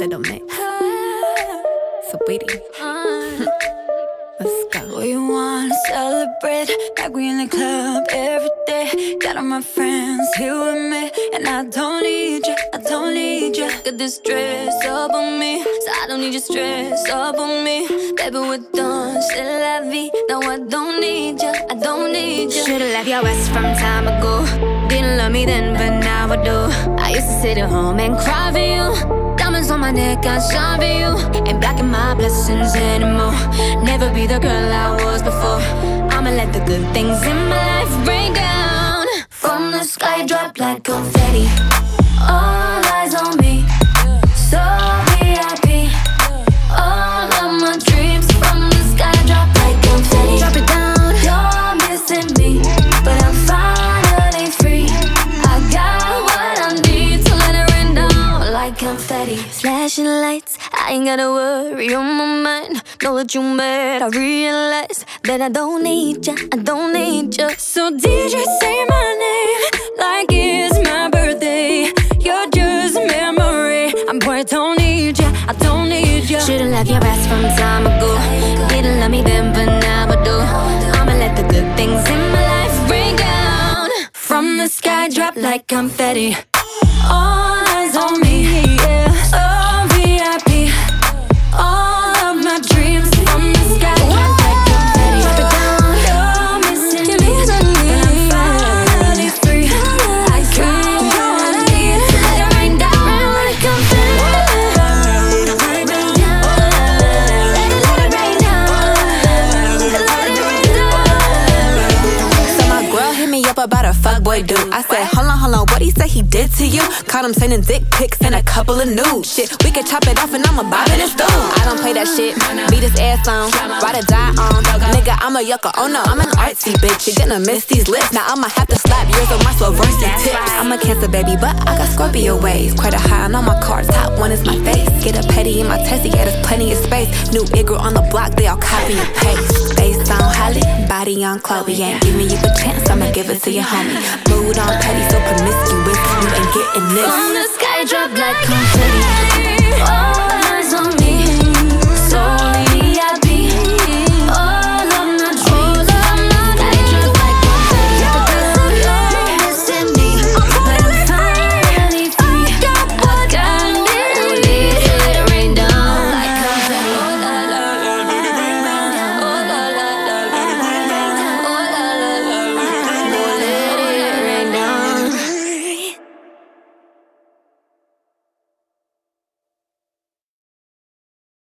Little mix. Sweetie. Let's go. We wanna celebrate like we in the club every day. Got all my friends here with me, and I don't need you, I don't need you. Got this stress up on me, so I don't need your stress up on me. Baby, we're done, c'est la vie. No, I don't need you, I don't need you. Should've left your ass from time ago. Didn't love me then, but now I do. I used to sit at home and cry for you. Diamonds on my neck, I shine for you. Ain't blocking my blessings anymore. Never be the girl I was before. I'ma let the good things in my life rain down. From the sky, drop like confetti. All eyes on me, so VIP. All of my dreams. From the sky, drop like confetti. Drop it down. You're missing me, but I'm finally free. I got what I need to let it rain down like confetti. Flashing lights, I ain't gotta worry on my mind. Know that you mad, I realize that I don't need ya, I don't need ya. So DJ, say my name like it's my birthday. You're just a memory, I'm poor, I don't need ya, I don't need ya. Should've left your ass from time ago. Didn't love me then, but now I do. I'ma let the good things in my life rain down. From the sky, drop like confetti. All eyes on me, yeah. Oh, VIP. All of my dreams. From the sky, drop like confetti. Drop it down. You're missing me, but I'm finally free. I got what I need. Let it rain down like confetti. Let it rain down. Let it rain down. Let it rain down. So my girl hit me up about a fuckboy dude. I said, hold on, what he say he did to you? Caught him sending dick pics and a couple of nudes. Shit, we could chop it off and I'ma bob in his dude. I don't play that shit, beat his ass on, ride or die on. Nigga, I'm a yucca, oh no, I'm an artsy bitch. You're gonna miss these lips, now I'ma have to slap yours with my Swarovski tips. I'm a Cancer baby, but I got Scorpio waves. Quite a high on all my cards, top one is my face. Get a petty in my testy, yeah, there's plenty of space. New Igor on the block, they all copy and paste. Face on Holly, body on Chloe. Ain't giving you a chance, I'ma give it to your homie. Mood on petty, so promiscuous, you ain't getting this. From the sky, drop like confetti.